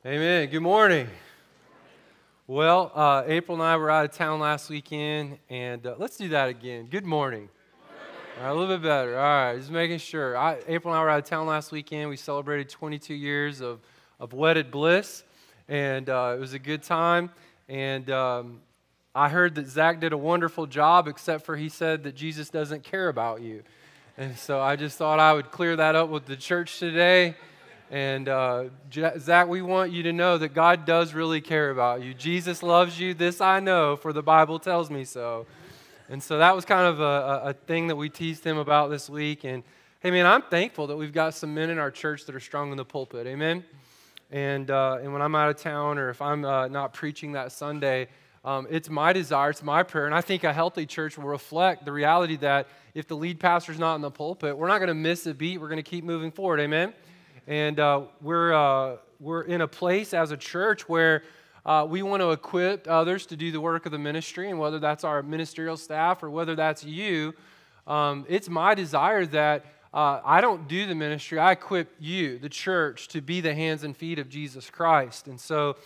Amen. Good morning. Well, April and I were out of town last weekend, and let's do that again. Good morning. All right, a little bit better. All right, just making sure. April and I were out of town last weekend. We celebrated 22 years of wedded bliss, and it was a good time. And I heard that Zach did a wonderful job, except for he said that Jesus doesn't care about you. And so I just thought I would clear that up with the church today. And Zach, we want you to know that God does really care about you. Jesus loves you. This I know, for the Bible tells me so. And so that was kind of a thing that we teased him about this week. And hey, man, I'm thankful that we've got some men in our church that are strong in the pulpit. Amen. And when I'm out of town or if I'm not preaching that Sunday, it's my desire, it's my prayer, and I think a healthy church will reflect the reality that if the lead pastor's not in the pulpit, we're not going to miss a beat. We're going to keep moving forward. Amen. And we're in a place as a church where we want to equip others to do the work of the ministry, and whether that's our ministerial staff or whether that's you, it's my desire that I don't do the ministry. I equip you, the church, to be the hands and feet of Jesus Christ. And so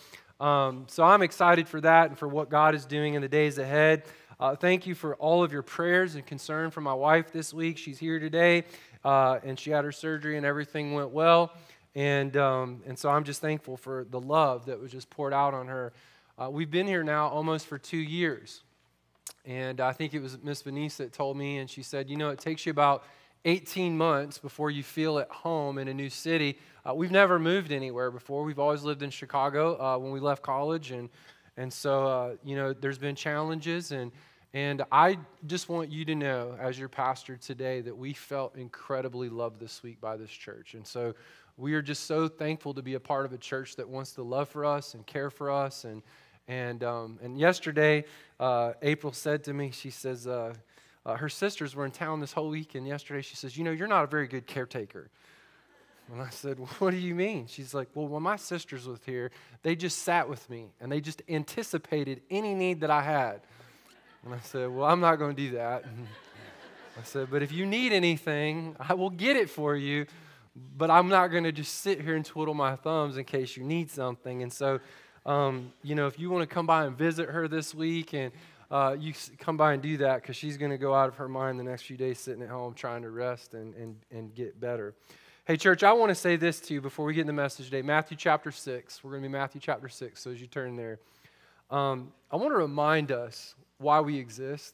I'm excited for that and for what God is doing in the days ahead. Thank you for all of your prayers and concern for my wife this week. She's here today. And she had her surgery and everything went well. And so I'm just thankful for the love that was just poured out on her. We've been here now almost for 2 years. And I think it was Miss Venice that told me, and she said, it takes you about 18 months before you feel at home in a new city. We've never moved anywhere before. We've always lived in Chicago when we left college. And so, there's been challenges. And I just want you to know, as your pastor today, that we felt incredibly loved this week by this church. And so we are just so thankful to be a part of a church that wants to love for us and care for us. And yesterday, April said to me, she says, her sisters were in town this whole week, and yesterday she says, you're not a very good caretaker. And I said, what do you mean? She's like, well, when my sisters was here, they just sat with me, and they just anticipated any need that I had. And I said, well, I'm not going to do that. And I said, but if you need anything, I will get it for you, but I'm not going to just sit here and twiddle my thumbs in case you need something. And so, if you want to come by and visit her this week, and you come by and do that, because she's going to go out of her mind the next few days sitting at home trying to rest and get better. Hey, church, I want to say this to you before we get in the message today. Matthew chapter 6. We're going to be Matthew chapter 6, so as you turn there. I want to remind us why we exist.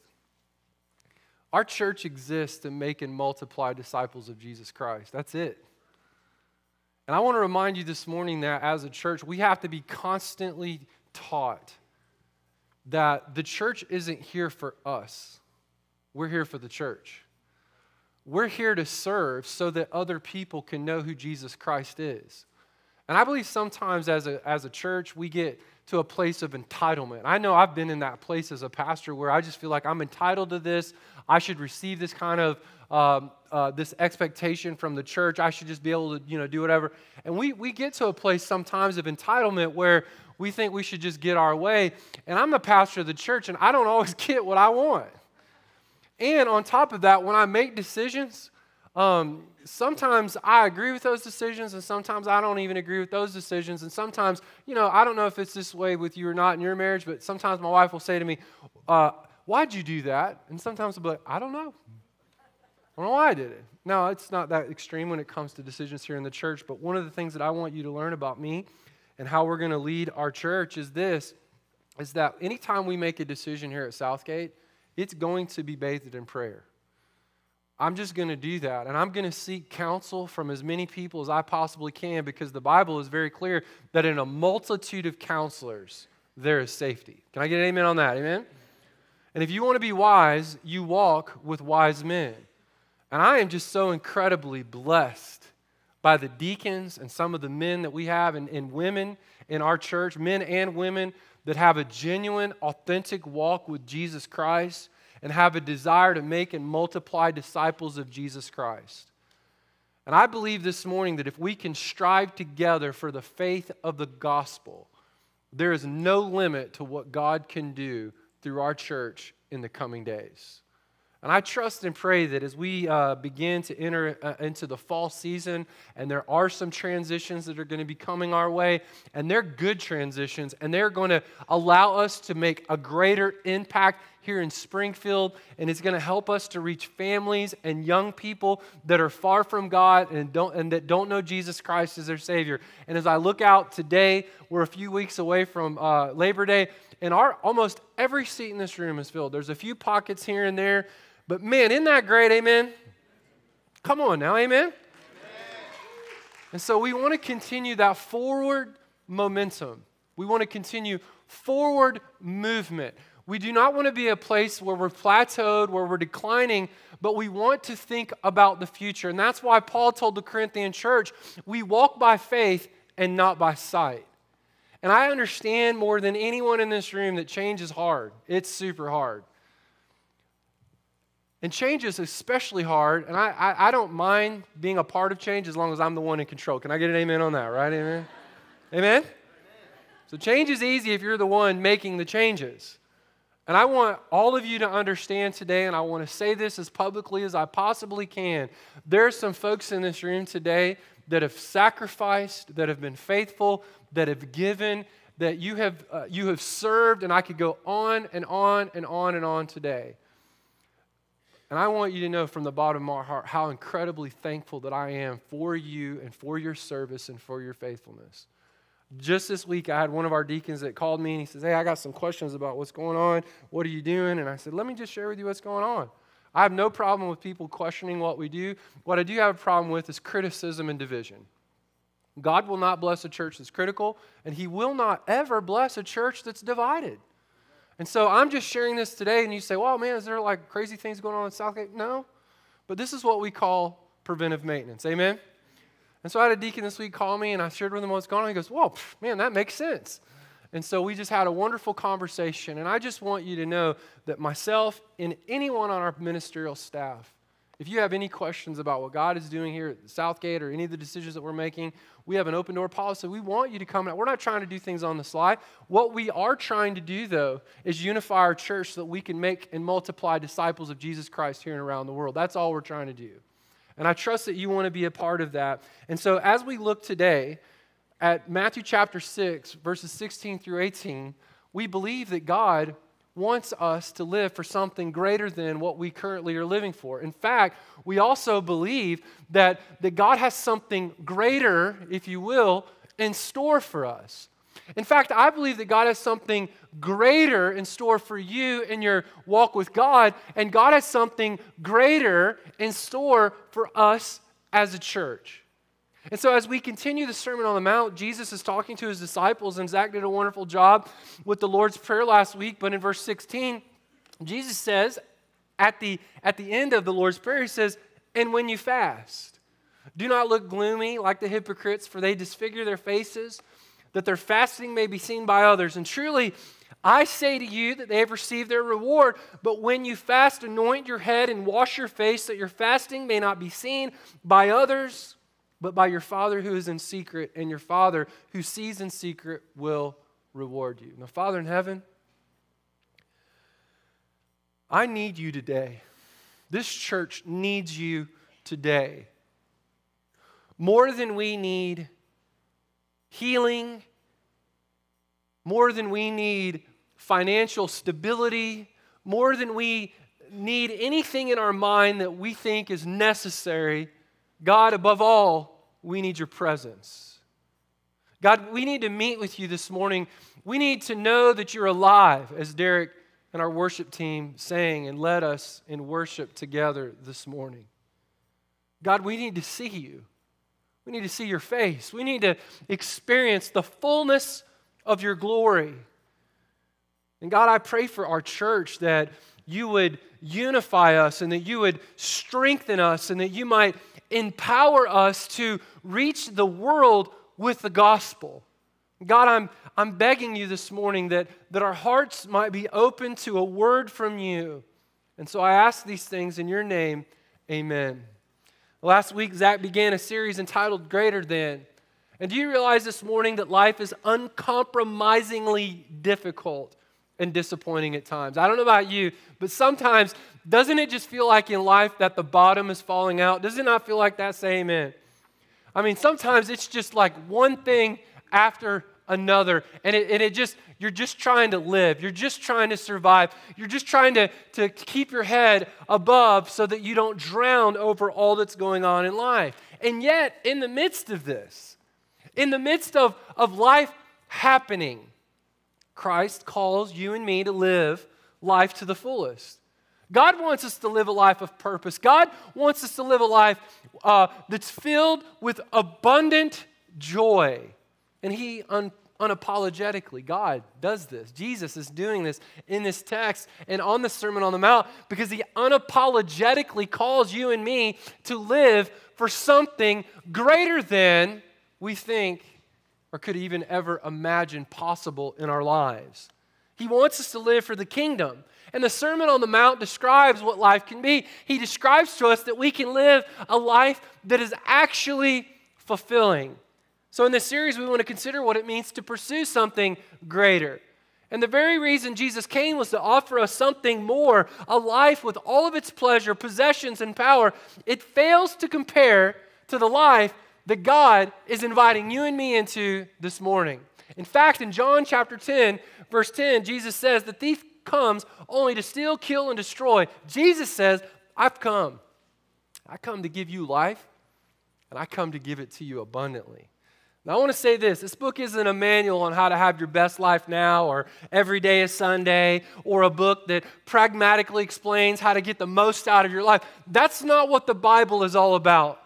Our church exists to make and multiply disciples of Jesus Christ. That's it. And I want to remind you this morning that as a church, we have to be constantly taught that the church isn't here for us. We're here for the church. We're here to serve so that other people can know who Jesus Christ is. And I believe sometimes as a church, we get to a place of entitlement. I know I've been in that place as a pastor where I just feel like I'm entitled to this. I should receive this kind of this expectation from the church. I should just be able to do whatever. And we get to a place sometimes of entitlement where we think we should just get our way. And I'm the pastor of the church, and I don't always get what I want. And on top of that, when I make decisions, sometimes I agree with those decisions, and sometimes I don't even agree with those decisions. And sometimes, I don't know if it's this way with you or not in your marriage, but sometimes my wife will say to me, why'd you do that? And sometimes I'll be like, I don't know. I don't know why I did it. No, it's not that extreme when it comes to decisions here in the church, but one of the things that I want you to learn about me and how we're going to lead our church is that anytime we make a decision here at Southgate, it's going to be bathed in prayer. I'm just going to do that, and I'm going to seek counsel from as many people as I possibly can, because the Bible is very clear that in a multitude of counselors, there is safety. Can I get an amen on that? Amen? And if you want to be wise, you walk with wise men. And I am just so incredibly blessed by the deacons and some of the men that we have and women in our church, men and women that have a genuine, authentic walk with Jesus Christ and have a desire to make and multiply disciples of Jesus Christ. And I believe this morning that if we can strive together for the faith of the gospel, there is no limit to what God can do through our church in the coming days. And I trust and pray that as we begin to enter into the fall season, and there are some transitions that are going to be coming our way, and they're good transitions, and they're going to allow us to make a greater impact here in Springfield, and it's going to help us to reach families and young people that are far from God and that don't know Jesus Christ as their Savior. And as I look out today, we're a few weeks away from Labor Day, and almost every seat in this room is filled. There's a few pockets here and there, but man, isn't that great, amen? Come on now, amen? Amen. And so we want to continue that forward momentum. We want to continue forward movement. We do not want to be a place where we're plateaued, where we're declining, but we want to think about the future. And that's why Paul told the Corinthian church, we walk by faith and not by sight. And I understand more than anyone in this room that change is hard. It's super hard. And change is especially hard, and I don't mind being a part of change as long as I'm the one in control. Can I get an amen on that, right? Amen? Amen? So change is easy if you're the one making the changes. And I want all of you to understand today, and I want to say this as publicly as I possibly can. There are some folks in this room today that have sacrificed, that have been faithful, that have given, that you have served, and I could go on and on and on and on today. And I want you to know from the bottom of my heart how incredibly thankful that I am for you and for your service and for your faithfulness. Just this week, I had one of our deacons that called me and he says, hey, I got some questions about what's going on. What are you doing? And I said, let me just share with you what's going on. I have no problem with people questioning what we do. What I do have a problem with is criticism and division. God will not bless a church that's critical, and He will not ever bless a church that's divided. And so I'm just sharing this today, and you say, well, man, is there like crazy things going on in Southgate? No, but this is what we call preventive maintenance. Amen? And so I had a deacon this week call me, and I shared with him what's going on. He goes, whoa, man, that makes sense. And so we just had a wonderful conversation, and I just want you to know that myself and anyone on our ministerial staff, if you have any questions about what God is doing here at Southgate or any of the decisions that we're making, we have an open door policy. We want you to come out. We're not trying to do things on the slide. What we are trying to do, though, is unify our church so that we can make and multiply disciples of Jesus Christ here and around the world. That's all we're trying to do. And I trust that you want to be a part of that. And so as we look today at Matthew chapter 6, verses 16 through 18, we believe that God wants us to live for something greater than what we currently are living for. In fact, we also believe that God has something greater, if you will, in store for us. In fact, I believe that God has something greater in store for you in your walk with God, and God has something greater in store for us as a church. And so as we continue the Sermon on the Mount, Jesus is talking to his disciples, and Zach did a wonderful job with the Lord's Prayer last week, but in verse 16, Jesus says, at the end of the Lord's Prayer, he says, and when you fast, do not look gloomy like the hypocrites, for they disfigure their faces, that their fasting may be seen by others. And truly, I say to you that they have received their reward. But when you fast, anoint your head and wash your face, that your fasting may not be seen by others, but by your Father who is in secret, and your Father who sees in secret will reward you. Now, Father in heaven, I need you today. This church needs you today. More than we need healing, more than we need financial stability, more than we need anything in our mind that we think is necessary, God, above all, we need your presence. God, we need to meet with you this morning. We need to know that you're alive, as Derek and our worship team sang and led us in worship together this morning. God, we need to see you. We need to see your face. We need to experience the fullness of your glory. And God, I pray for our church that you would unify us and that you would strengthen us and that you might empower us to reach the world with the gospel. God, I'm begging you this morning that our hearts might be open to a word from you. And so I ask these things in your name, amen. Last week, Zach began a series entitled Greater Than. And do you realize this morning that life is uncompromisingly difficult and disappointing at times. I don't know about you, but sometimes, doesn't it just feel like in life that the bottom is falling out? Does it not feel like that? Say amen. I mean, sometimes it's just like one thing after another, and you're just trying to live. You're just trying to survive. You're just trying to keep your head above so that you don't drown over all that's going on in life. And yet, in the midst of this, in the midst of life happening, Christ calls you and me to live life to the fullest. God wants us to live a life of purpose. God wants us to live a life that's filled with abundant joy. And He unapologetically, God does this. Jesus is doing this in this text and on the Sermon on the Mount because He unapologetically calls you and me to live for something greater than we think or could even ever imagine possible in our lives. He wants us to live for the kingdom. And the Sermon on the Mount describes what life can be. He describes to us that we can live a life that is actually fulfilling. So in this series, we want to consider what it means to pursue something greater. And the very reason Jesus came was to offer us something more, a life with all of its pleasure, possessions, and power. It fails to compare to the life that God is inviting you and me into this morning. In fact, in John chapter 10, verse 10, Jesus says, the thief comes only to steal, kill, and destroy. Jesus says, I've come. I come to give you life, and I come to give it to you abundantly. Now, I want to say this book isn't a manual on how to have your best life now or every day is Sunday or a book that pragmatically explains how to get the most out of your life. That's not what the Bible is all about.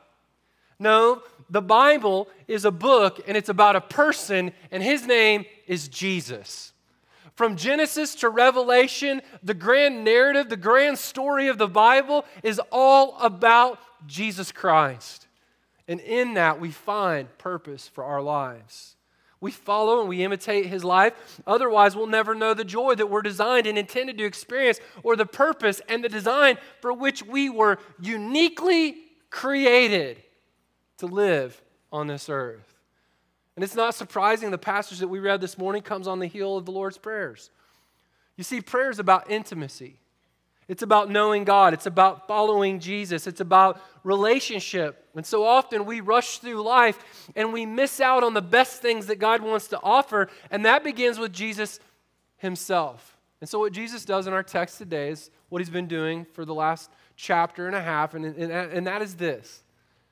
No, the Bible is a book and it's about a person and His name is Jesus. From Genesis to Revelation, the grand narrative, the grand story of the Bible is all about Jesus Christ. And in that, we find purpose for our lives. We follow and we imitate His life. Otherwise, we'll never know the joy that we're designed and intended to experience or the purpose and the design for which we were uniquely created to live on this earth. And it's not surprising the passage that we read this morning comes on the heel of the Lord's prayers. You see, prayer is about intimacy. It's about knowing God. It's about following Jesus. It's about relationship. And so often we rush through life and we miss out on the best things that God wants to offer, and that begins with Jesus Himself. And so what Jesus does in our text today is what He's been doing for the last chapter and a half, and that is this.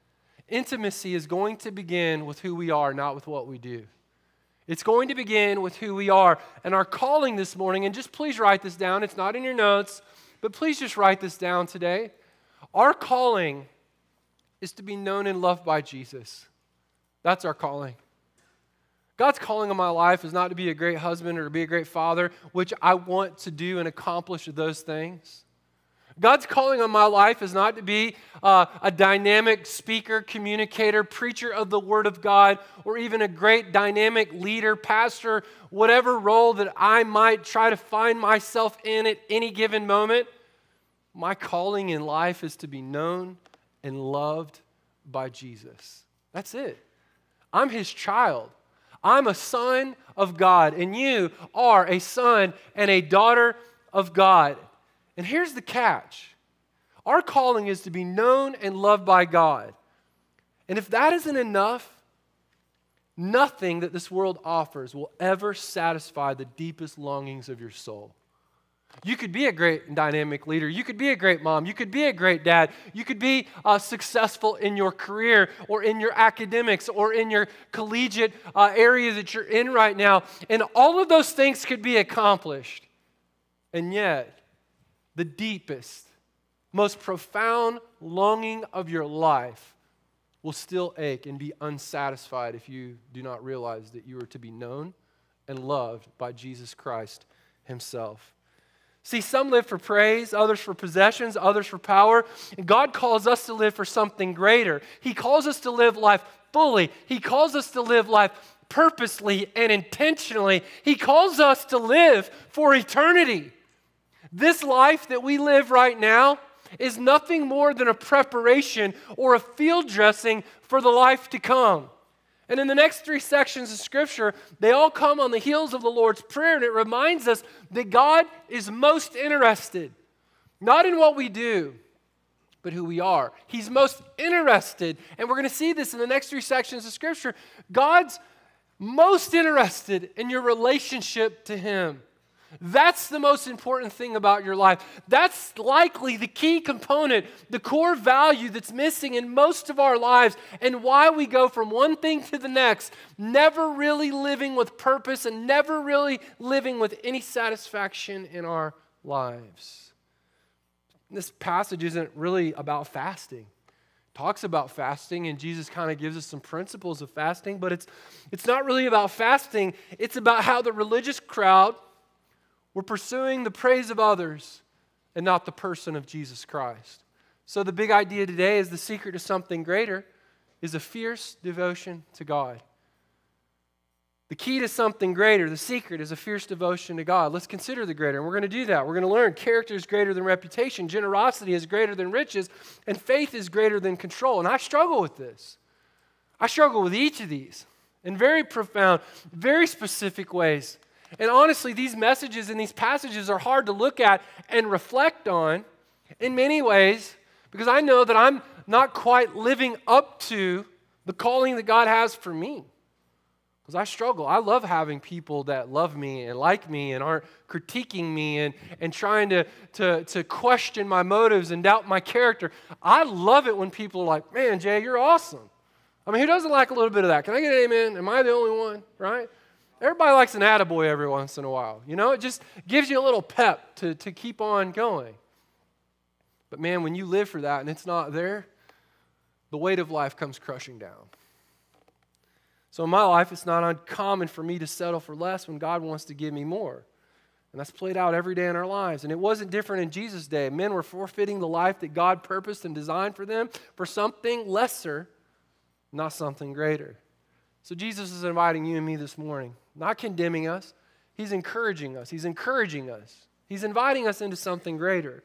Intimacy is going to begin with who we are, not with what we do. It's going to begin with who we are. And our calling this morning, and just please write this down. It's not in your notes, but please just write this down today. Our calling is to be known and loved by Jesus. That's our calling. God's calling on my life is not to be a great husband or to be a great father, which I want to do and accomplish those things. God's calling on my life is not to be a dynamic speaker, communicator, preacher of the Word of God, or even a great dynamic leader, pastor, whatever role that I might try to find myself in at any given moment. My calling in life is to be known and loved by Jesus. That's it. I'm His child. I'm a son of God, and you are a son and a daughter of God. And here's the catch. Our calling is to be known and loved by God. And if that isn't enough, nothing that this world offers will ever satisfy the deepest longings of your soul. You could be a great and dynamic leader. You could be a great mom. You could be a great dad. You could be successful in your career or in your academics or in your collegiate area that you're in right now. And all of those things could be accomplished. And yet, the deepest, most profound longing of your life will still ache and be unsatisfied if you do not realize that you are to be known and loved by Jesus Christ Himself. See, some live for praise, others for possessions, others for power. And God calls us to live for something greater. He calls us to live life fully. He calls us to live life purposely and intentionally. He calls us to live for eternity. This life that we live right now is nothing more than a preparation or a field dressing for the life to come. And in the next three sections of Scripture, they all come on the heels of the Lord's Prayer, and it reminds us that God is most interested, not in what we do, but who we are. He's most interested, and we're going to see this in the next three sections of Scripture. God's most interested in your relationship to Him. That's the most important thing about your life. That's likely the key component, the core value that's missing in most of our lives, and why we go from one thing to the next, never really living with purpose and never really living with any satisfaction in our lives. This passage isn't really about fasting. It talks about fasting, and Jesus kind of gives us some principles of fasting, but it's not really about fasting. It's about how the religious crowd we're pursuing the praise of others and not the person of Jesus Christ. So the big idea today is the secret to something greater is a fierce devotion to God. The key to something greater, the secret, is a fierce devotion to God. Let's consider the greater, and we're going to do that. We're going to learn character is greater than reputation, generosity is greater than riches, and faith is greater than control. And I struggle with this. I struggle with each of these in very profound, very specific ways. And honestly, these messages and these passages are hard to look at and reflect on in many ways because I know that I'm not quite living up to the calling that God has for me. Because I struggle. I love having people that love me and like me and aren't critiquing me and trying to question my motives and doubt my character. I love it when people are like, man, Jay, you're awesome. I mean, who doesn't like a little bit of that? Can I get an amen? Am I the only one, right? Everybody likes an attaboy every once in a while. You know, it just gives you a little pep to keep on going. But man, when you live for that and it's not there, the weight of life comes crushing down. So in my life, it's not uncommon for me to settle for less when God wants to give me more. And that's played out every day in our lives. And it wasn't different in Jesus' day. Men were forfeiting the life that God purposed and designed for them for something lesser, not something greater. So Jesus is inviting you and me this morning, not condemning us. He's encouraging us. He's encouraging us. He's inviting us into something greater.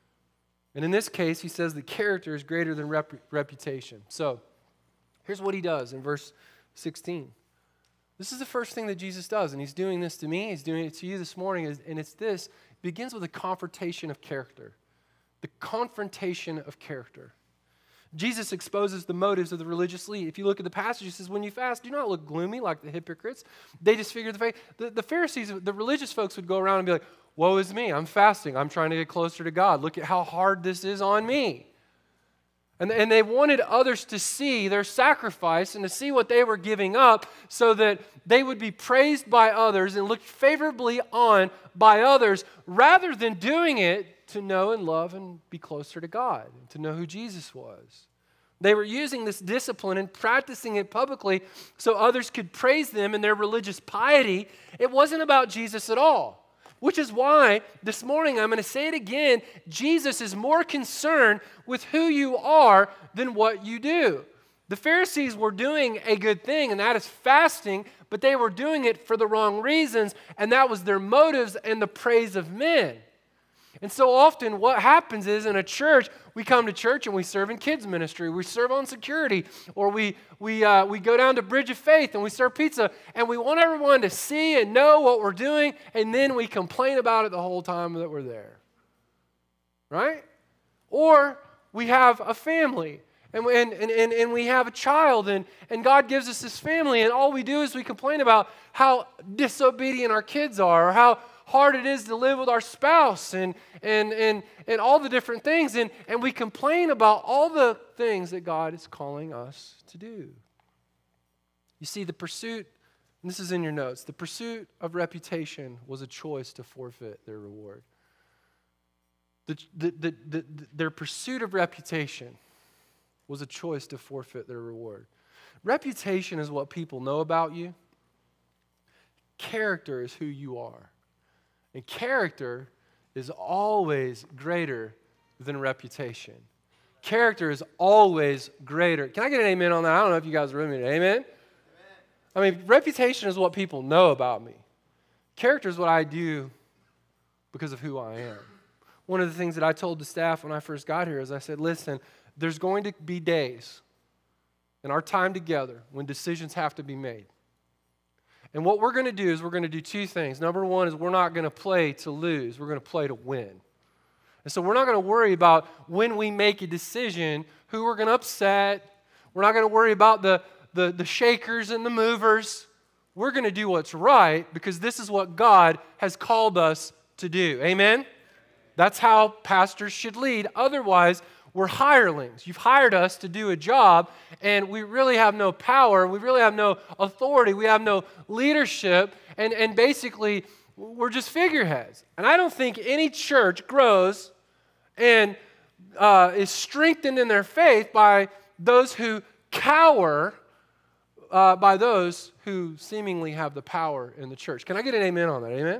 And in this case, he says that character is greater than reputation. So here's what he does in verse 16. This is the first thing that Jesus does, and he's doing this to me. He's doing it to you this morning, and it's this. It begins with a confrontation of character. The confrontation of character. Jesus exposes the motives of the religious elite. If you look at the passage, he says, when you fast, do not look gloomy like the hypocrites. They disfigure the face. The Pharisees, the religious folks would go around and be like, woe is me, I'm fasting. I'm trying to get closer to God. Look at how hard this is on me. And they wanted others to see their sacrifice and to see what they were giving up so that they would be praised by others and looked favorably on by others rather than doing it to know and love and be closer to God, and to know who Jesus was. They were using this discipline and practicing it publicly so others could praise them in their religious piety. It wasn't about Jesus at all. Which is why this morning I'm going to say it again, Jesus is more concerned with who you are than what you do. The Pharisees were doing a good thing, and that is fasting, but they were doing it for the wrong reasons, and that was their motives and the praise of men. And so often what happens is in a church, we come to church and we serve in kids ministry, we serve on security, or we go down to Bridge of Faith and we serve pizza, and we want everyone to see and know what we're doing, and then we complain about it the whole time that we're there. Right? Or we have a family and we have a child, and God gives us this family, and all we do is we complain about how disobedient our kids are, or how hard it is to live with our spouse and all the different things. And we complain about all the things that God is calling us to do. You see, the pursuit, and this is in your notes, the pursuit of reputation was a choice to forfeit their reward. Their pursuit of reputation was a choice to forfeit their reward. Reputation is what people know about you. Character is who you are. And character is always greater than reputation. Character is always greater. Can I get an amen on that? I don't know if you guys are with me. Amen? I mean, reputation is what people know about me. Character is what I do because of who I am. One of the things that I told the staff when I first got here is I said, listen, there's going to be days in our time together when decisions have to be made. And what we're going to do is we're going to do two things. Number one is we're not going to play to lose. We're going to play to win. And so we're not going to worry about when we make a decision who we're going to upset. We're not going to worry about the shakers and the movers. We're going to do what's right because this is what God has called us to do. Amen? That's how pastors should lead. Otherwise, we're hirelings. You've hired us to do a job, and we really have no power. We really have no authority. We have no leadership, and basically, we're just figureheads. And I don't think any church grows and is strengthened in their faith by those who cower, by those who seemingly have the power in the church. Can I get an amen on that? Amen?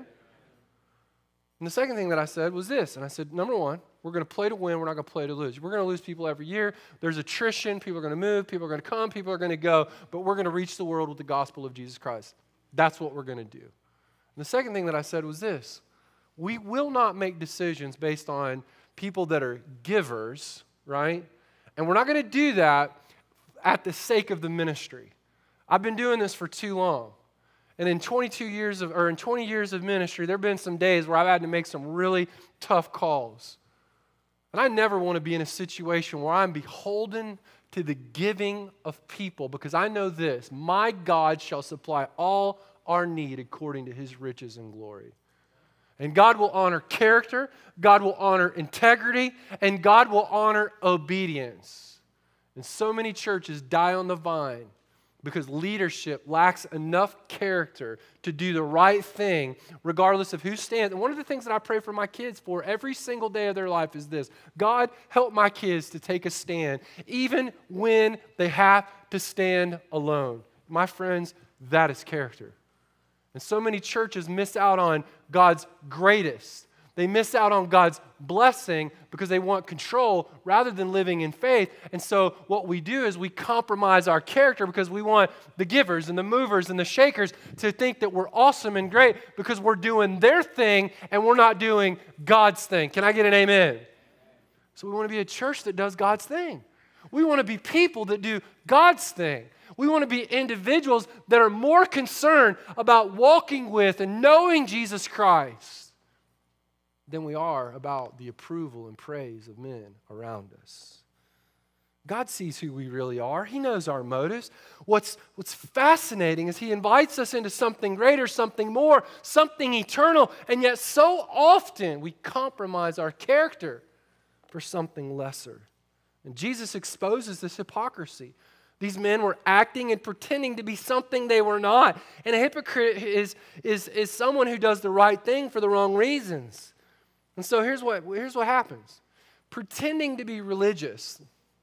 And the second thing that I said was this, and I said, number one, we're going to play to win. We're not going to play to lose. We're going to lose people every year. There's attrition. People are going to move. People are going to come. People are going to go. But we're going to reach the world with the gospel of Jesus Christ. That's what we're going to do. And the second thing that I said was this. We will not make decisions based on people that are givers, right? And we're not going to do that at the sake of the ministry. I've been doing this for too long. And in 20 years of ministry, there have been some days where I've had to make some really tough calls. And I never want to be in a situation where I'm beholden to the giving of people, because I know this: my God shall supply all our need according to his riches and glory. And God will honor character, God will honor integrity, and God will honor obedience. And so many churches die on the vine because leadership lacks enough character to do the right thing regardless of who stands. And one of the things that I pray for my kids for every single day of their life is this: God, help my kids to take a stand even when they have to stand alone. My friends, that is character. And so many churches miss out on God's greatest. They miss out on God's blessing because they want control rather than living in faith. And so what we do is we compromise our character because we want the givers and the movers and the shakers to think that we're awesome and great because we're doing their thing and we're not doing God's thing. Can I get an amen? So we want to be a church that does God's thing. We want to be people that do God's thing. We want to be individuals that are more concerned about walking with and knowing Jesus Christ than we are about the approval and praise of men around us. God sees who we really are. He knows our motives. What's fascinating is he invites us into something greater, something more, something eternal, and yet so often we compromise our character for something lesser. And Jesus exposes this hypocrisy. These men were acting and pretending to be something they were not. And a hypocrite is someone who does the right thing for the wrong reasons. And so here's what happens. Pretending to be religious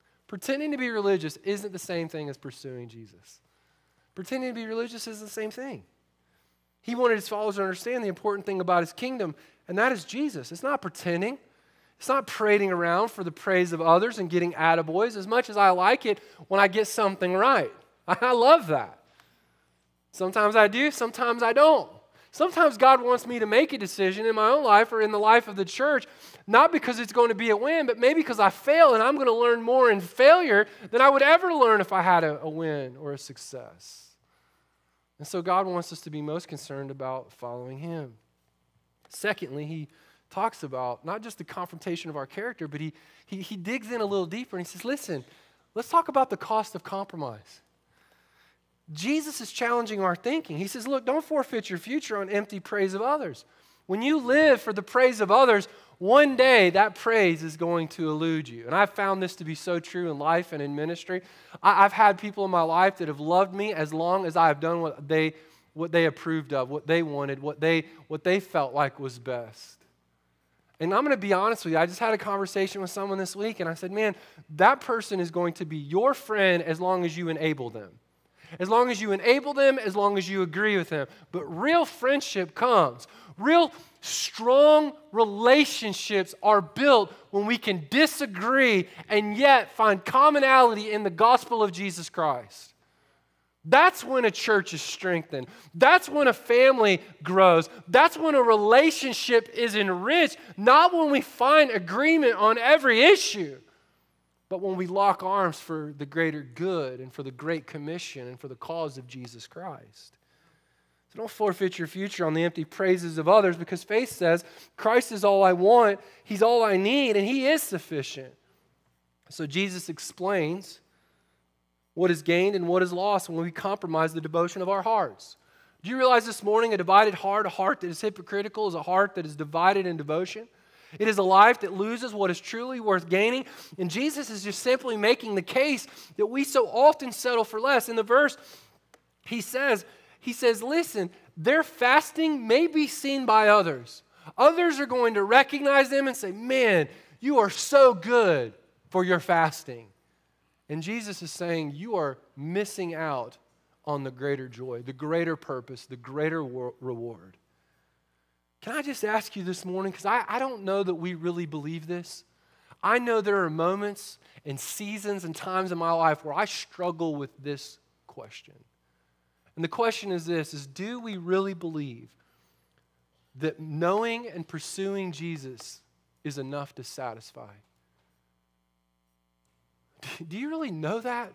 isn't the same thing as pursuing Jesus. Pretending to be religious is the same thing. He wanted his followers to understand the important thing about his kingdom, and that is Jesus. It's not pretending. It's not parading around for the praise of others and getting attaboys, as much as I like it when I get something right. I love that. Sometimes I do, sometimes I don't. Sometimes God wants me to make a decision in my own life or in the life of the church, not because it's going to be a win, but maybe because I fail and I'm going to learn more in failure than I would ever learn if I had a win or a success. And so God wants us to be most concerned about following him. Secondly, he talks about not just the confrontation of our character, but he digs in a little deeper and he says, listen, let's talk about the cost of compromise. Jesus is challenging our thinking. He says, look, don't forfeit your future on empty praise of others. When you live for the praise of others, one day that praise is going to elude you. And I've found this to be so true in life and in ministry. I've had people in my life that have loved me as long as I have done what they approved of, what they wanted, what they felt like was best. And I'm going to be honest with you. I just had a conversation with someone this week, and I said, man, that person is going to be your friend as long as you enable them. As long as you enable them, as long as you agree with them. But real friendship comes. Real strong relationships are built when we can disagree and yet find commonality in the gospel of Jesus Christ. That's when a church is strengthened. That's when a family grows. That's when a relationship is enriched, not when we find agreement on every issue, but when we lock arms for the greater good and for the Great Commission and for the cause of Jesus Christ. So don't forfeit your future on the empty praises of others, because faith says, Christ is all I want, He's all I need, and He is sufficient. So Jesus explains what is gained and what is lost when we compromise the devotion of our hearts. Do you realize this morning a divided heart, a heart that is hypocritical, is a heart that is divided in devotion? It is a life that loses what is truly worth gaining. And Jesus is just simply making the case that we so often settle for less. In the verse, he says, listen, their fasting may be seen by others. Others are going to recognize them and say, man, you are so good for your fasting. And Jesus is saying, you are missing out on the greater joy, the greater purpose, the greater reward. Can I just ask you this morning, because I don't know that we really believe this. I know there are moments and seasons and times in my life where I struggle with this question. And the question is this, is do we really believe that knowing and pursuing Jesus is enough to satisfy? Do you really know that?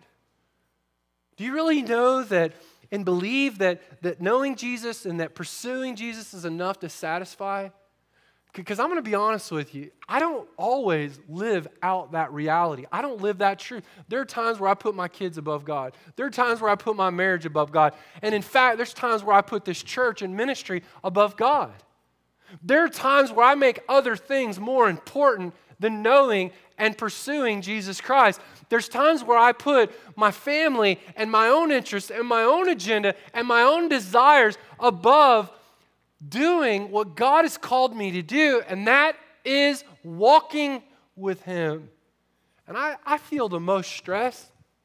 Do you really know that and believe that knowing Jesus and that pursuing Jesus is enough to satisfy? Because I'm going to be honest with you, I don't always live out that reality. I don't live that truth. There are times where I put my kids above God. There are times where I put my marriage above God. And in fact, there's times where I put this church and ministry above God. There are times where I make other things more important than knowing and pursuing Jesus Christ. There's times where I put my family and my own interests and my own agenda and my own desires above doing what God has called me to do, and that is walking with Him. And I feel the most stress,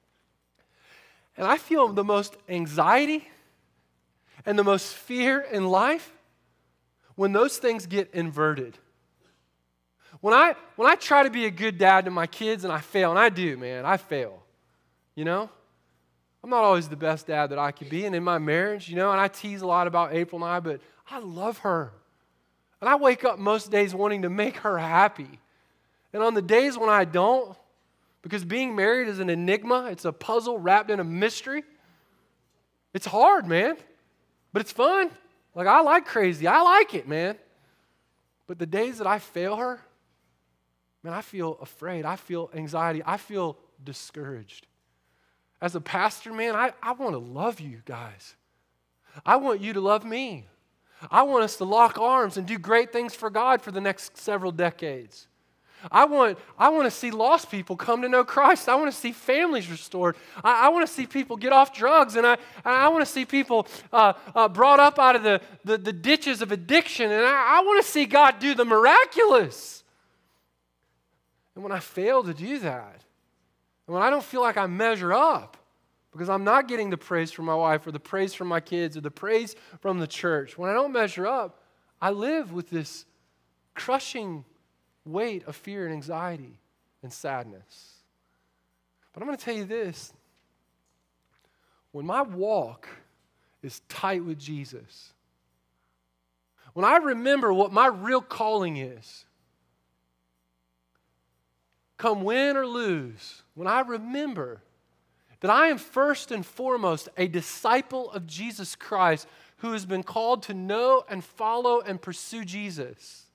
and I feel the most anxiety and the most fear in life when those things get inverted. When I try to be a good dad to my kids and I fail, and I do, man, I fail, you know? I'm not always the best dad that I could be, and in my marriage, you know, and I tease a lot about April and I, but I love her. And I wake up most days wanting to make her happy. And on the days when I don't, because being married is an enigma, it's a puzzle wrapped in a mystery, it's hard, man, but it's fun. Like, I like crazy. I like it, man. But the days that I fail her, man, I feel afraid. I feel anxiety. I feel discouraged. As a pastor, man, I want to love you guys. I want you to love me. I want us to lock arms and do great things for God for the next several decades. I want to see lost people come to know Christ. I want to see families restored. I want to see people get off drugs, and I want to see people brought up out of the ditches of addiction, and I want to see God do the miraculous. And when I fail to do that, and when I don't feel like I measure up, because I'm not getting the praise from my wife or the praise from my kids or the praise from the church, when I don't measure up, I live with this crushing weight of fear and anxiety and sadness. But I'm going to tell you this. When my walk is tight with Jesus, when I remember what my real calling is, come win or lose, when I remember that I am first and foremost a disciple of Jesus Christ who has been called to know and follow and pursue Jesus,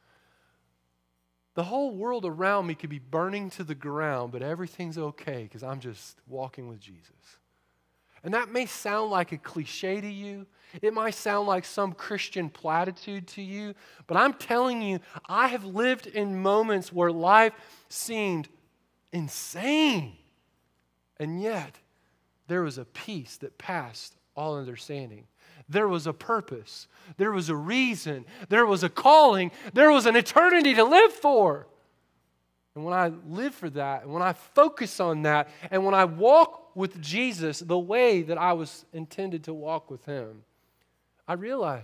the whole world around me could be burning to the ground, but everything's okay because I'm just walking with Jesus. And that may sound like a cliche to you. It might sound like some Christian platitude to you, but I'm telling you, I have lived in moments where life seemed insane. And yet, there was a peace that passed all understanding. There was a purpose. There was a reason. There was a calling. There was an eternity to live for. And when I live for that, and when I focus on that, and when I walk with Jesus the way that I was intended to walk with Him, I realize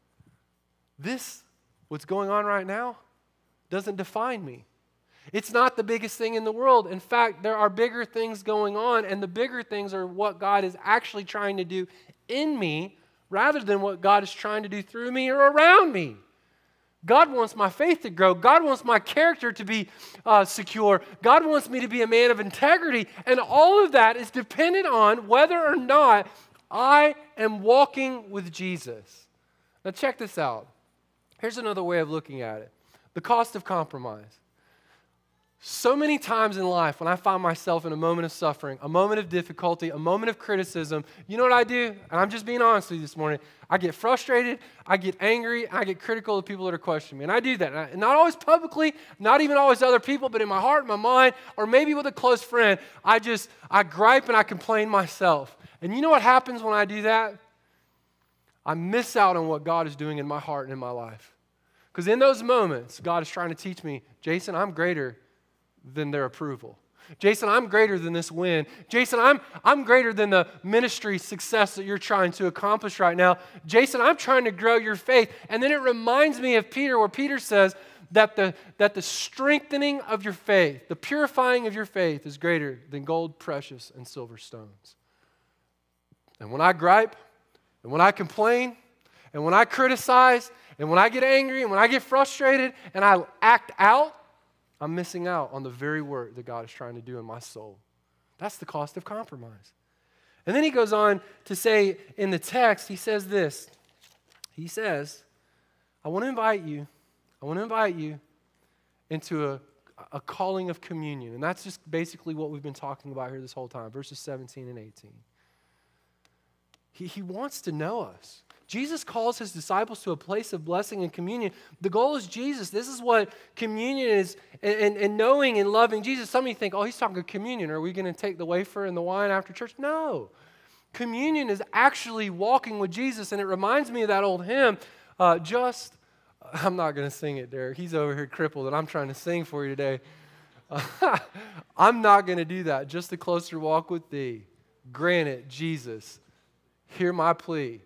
what's going on right now, doesn't define me. It's not the biggest thing in the world. In fact, there are bigger things going on, and the bigger things are what God is actually trying to do in me rather than what God is trying to do through me or around me. God wants my faith to grow. God wants my character to be secure. God wants me to be a man of integrity. And all of that is dependent on whether or not I am walking with Jesus. Now check this out. Here's another way of looking at it. The cost of compromise. So many times in life when I find myself in a moment of suffering, a moment of difficulty, a moment of criticism, you know what I do? And I'm just being honest with you this morning. I get frustrated, I get angry, I get critical of people that are questioning me. And I do that. And not always publicly, not even always other people, but in my heart, my mind, or maybe with a close friend, I gripe and I complain myself. And you know what happens when I do that? I miss out on what God is doing in my heart and in my life. Because in those moments, God is trying to teach me, Jason, I'm greater than their approval. Jason, I'm greater than this win. Jason, I'm greater than the ministry success that you're trying to accomplish right now. Jason, I'm trying to grow your faith. And then it reminds me of Peter, where Peter says that the strengthening of your faith, the purifying of your faith is greater than gold, precious, and silver stones. And when I gripe, and when I complain, and when I criticize, and when I get angry, and when I get frustrated, and I act out, I'm missing out on the very work that God is trying to do in my soul. That's the cost of compromise. And then he goes on to say in the text, he says this. He says, I want to invite you into a calling of communion. And that's just basically what we've been talking about here this whole time, verses 17 and 18. He wants to know us. Jesus calls his disciples to a place of blessing and communion. The goal is Jesus. This is what communion is, and knowing and loving Jesus. Some of you think, oh, he's talking communion. Are we going to take the wafer and the wine after church? No. Communion is actually walking with Jesus, and it reminds me of that old hymn, I'm not going to sing it, Derek. He's over here crippled, and I'm trying to sing for you today. I'm not going to do that. Just a closer walk with thee. Grant it, Jesus. Hear my plea.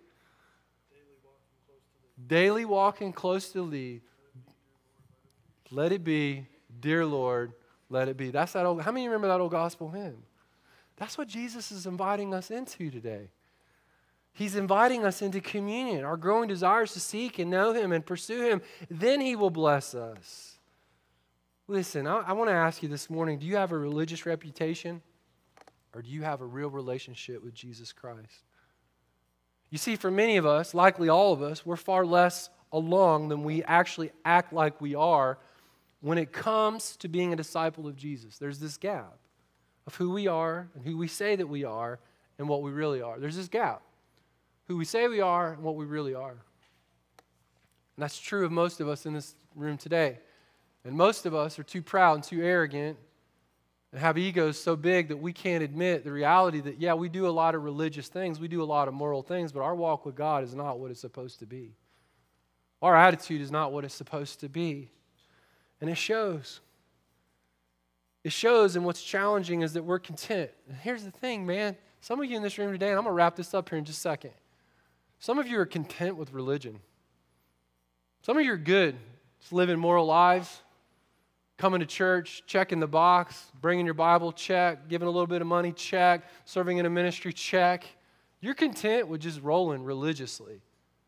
Daily walking close to thee. Let it be, dear Lord, let it be. That's that old, how many remember that old gospel hymn? That's what Jesus is inviting us into today. He's inviting us into communion. Our growing desires to seek and know him and pursue him. Then he will bless us. Listen, I want to ask you this morning, do you have a religious reputation? Or do you have a real relationship with Jesus Christ? You see, for many of us, likely all of us, we're far less along than we actually act like we are when it comes to being a disciple of Jesus. There's this gap of who we are and who we say that we are and what we really are. There's this gap. Who we say we are and what we really are. And that's true of most of us in this room today. And most of us are too proud and too arrogant and have egos so big that we can't admit the reality that, yeah, we do a lot of religious things, we do a lot of moral things, but our walk with God is not what it's supposed to be. Our attitude is not what it's supposed to be. And it shows. It shows, and what's challenging is that we're content. And here's the thing, man. Some of you in this room today, and I'm going to wrap this up here in just a second. Some of you are content with religion. Some of you are good. Just living moral lives. Coming to church, checking the box, bringing your Bible, check, giving a little bit of money, check, serving in a ministry, check. You're content with just rolling religiously.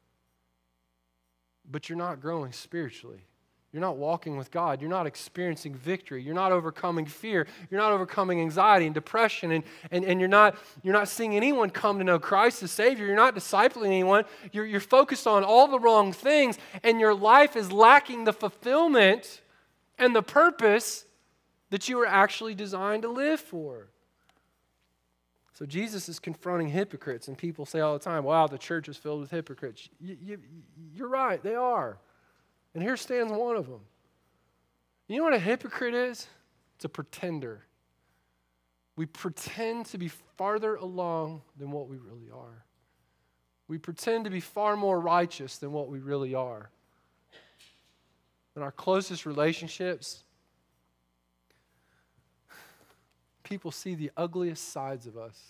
But you're not growing spiritually. You're not walking with God. You're not experiencing victory. You're not overcoming fear. You're not overcoming anxiety and depression. And you're not seeing anyone come to know Christ as Savior. You're not discipling anyone. You're focused on all the wrong things. And your life is lacking the fulfillment and the purpose that you were actually designed to live for. So Jesus is confronting hypocrites, and people say all the time, wow, the church is filled with hypocrites. You're right, they are. And here stands one of them. You know what a hypocrite is? It's a pretender. We pretend to be farther along than what we really are. We pretend to be far more righteous than what we really are. In our closest relationships, people see the ugliest sides of us.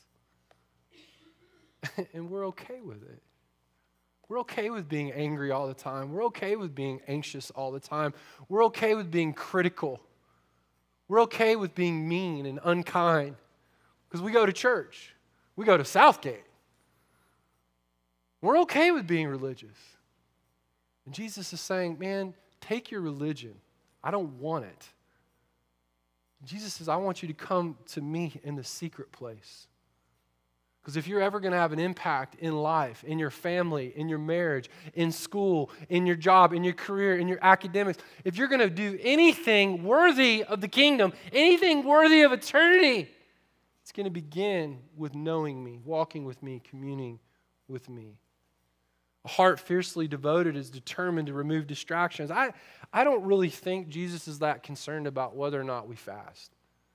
And we're okay with it. We're okay with being angry all the time. We're okay with being anxious all the time. We're okay with being critical. We're okay with being mean and unkind. Because we go to church. We go to Southgate. We're okay with being religious. And Jesus is saying, man, take your religion. I don't want it. Jesus says, I want you to come to me in the secret place. Because if you're ever going to have an impact in life, in your family, in your marriage, in school, in your job, in your career, in your academics, if you're going to do anything worthy of the kingdom, anything worthy of eternity, it's going to begin with knowing me, walking with me, communing with me. A heart fiercely devoted is determined to remove distractions. I don't really think Jesus is that concerned about whether or not we fast.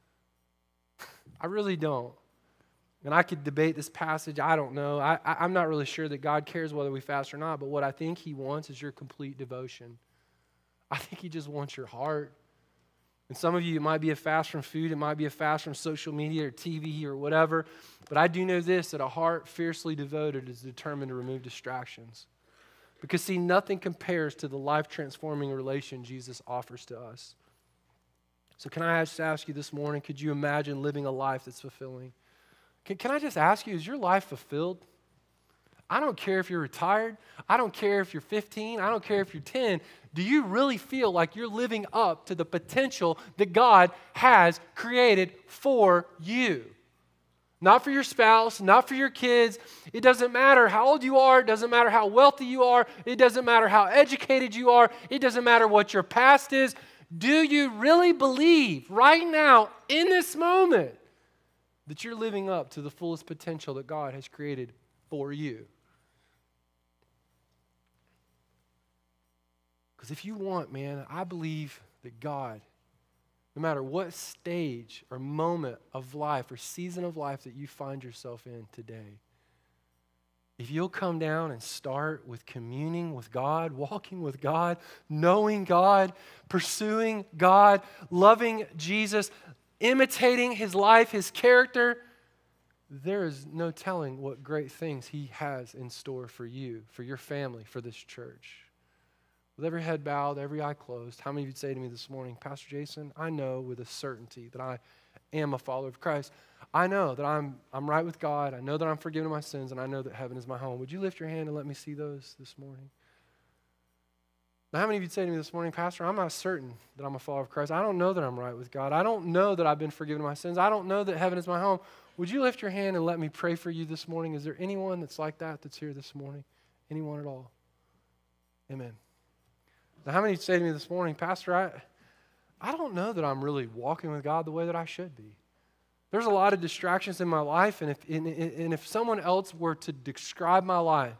I really don't. And I could debate this passage. I don't know. I'm not really sure that God cares whether we fast or not, but what I think he wants is your complete devotion. I think he just wants your heart. And some of you, it might be a fast from food. It might be a fast from social media or TV or whatever. But I do know this, that a heart fiercely devoted is determined to remove distractions. Because, see, nothing compares to the life-transforming relation Jesus offers to us. So can I just ask you this morning, could you imagine living a life that's fulfilling? Can I just ask you, is your life fulfilled? I don't care if you're retired. I don't care if you're 15. I don't care if you're 10. Do you really feel like you're living up to the potential that God has created for you? Not for your spouse, not for your kids. It doesn't matter how old you are. It doesn't matter how wealthy you are. It doesn't matter how educated you are. It doesn't matter what your past is. Do you really believe right now, in this moment, that you're living up to the fullest potential that God has created for you? Because if you want, man, I believe that God, no matter what stage or moment of life or season of life that you find yourself in today, if you'll come down and start with communing with God, walking with God, knowing God, pursuing God, loving Jesus, imitating his life, his character, there is no telling what great things he has in store for you, for your family, for this church. With every head bowed, every eye closed, how many of you would say to me this morning, Pastor Jason, I know with a certainty that I am a follower of Christ. I know that I'm right with God. I know that I'm forgiven of my sins, and I know that heaven is my home. Would you lift your hand and let me see those this morning? Now, how many of you would say to me this morning, Pastor, I'm not certain that I'm a follower of Christ. I don't know that I'm right with God. I don't know that I've been forgiven of my sins. I don't know that heaven is my home. Would you lift your hand and let me pray for you this morning? Is there anyone that's like that that's here this morning? Anyone at all? Amen. Now, how many would say to me this morning, Pastor, I don't know that I'm really walking with God the way that I should be. There's a lot of distractions in my life, and if someone else were to describe my life,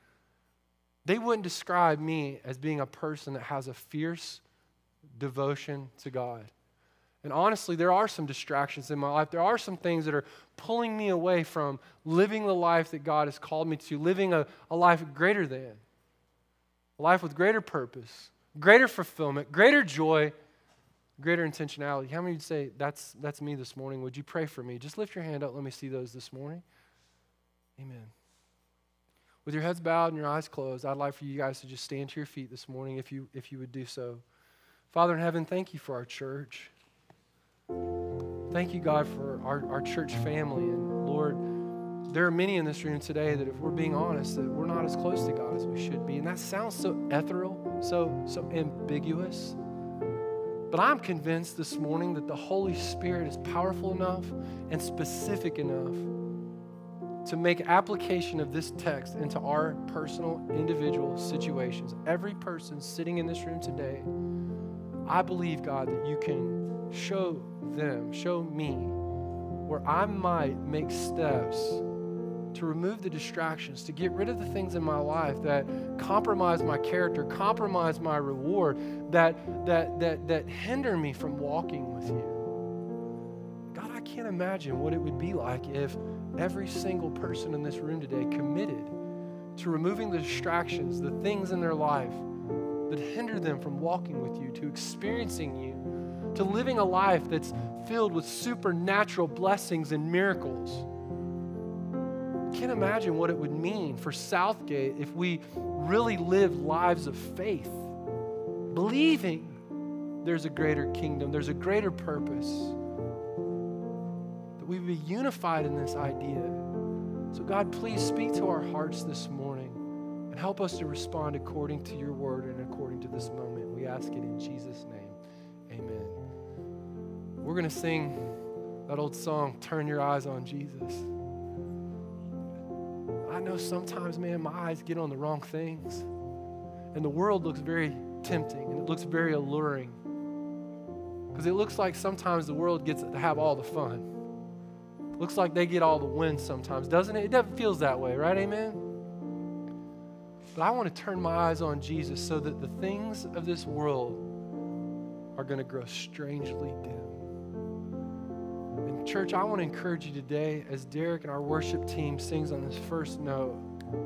they wouldn't describe me as being a person that has a fierce devotion to God. And honestly, there are some distractions in my life. There are some things that are pulling me away from living the life that God has called me to, living a life greater than, a life with greater purpose, greater fulfillment, greater joy, greater intentionality. How many would say, that's me this morning? Would you pray for me? Just lift your hand up. Let me see those this morning. Amen. With your heads bowed and your eyes closed, I'd like for you guys to just stand to your feet this morning if you would do so. Father in heaven, thank you for our church. Thank you, God, for our church family. And Lord, there are many in this room today that if we're being honest, that we're not as close to God as we should be. And that sounds so ethereal, so ambiguous. But I'm convinced this morning that the Holy Spirit is powerful enough and specific enough to make application of this text into our personal, individual situations. Every person sitting in this room today, I believe, God, that you can show me, where I might make steps to remove the distractions, to get rid of the things in my life that compromise my character, compromise my reward, that hinder me from walking with you. God, I can't imagine what it would be like if every single person in this room today committed to removing the distractions, the things in their life that hinder them from walking with you, to experiencing you, to living a life that's filled with supernatural blessings and miracles. I can't imagine what it would mean for Southgate if we really lived lives of faith, believing there's a greater kingdom, there's a greater purpose, that we would be unified in this idea. So God, please speak to our hearts this morning And help us to respond according to your word and according to this moment. We ask it in Jesus' name. Amen. We're going to sing that old song, Turn Your Eyes on Jesus. I know sometimes, man, my eyes get on the wrong things. And the world looks very tempting and it looks very alluring. Because it looks like sometimes the world gets to have all the fun. Looks like they get all the wins sometimes, doesn't it? It feels that way, right? Amen? But I want to turn my eyes on Jesus so that the things of this world are going to grow strangely dim. And church, I want to encourage you today as Derek and our worship team sings on this first note.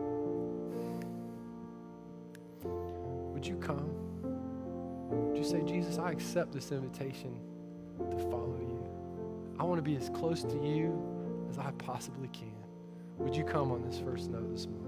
Would you come? Would you say, Jesus, I accept this invitation to follow you. I want to be as close to you as I possibly can. Would you come on this first note this morning?